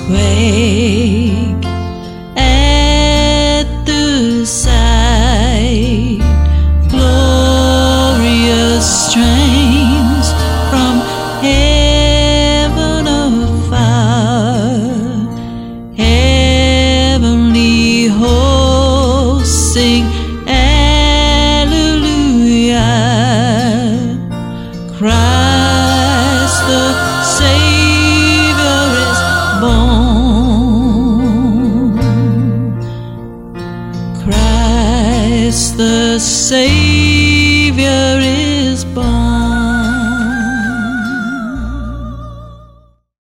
quake at the sight. Glorious strains from heaven afar, heavenly hosts sing Alleluia. Christ the Savior is born. Christ the Savior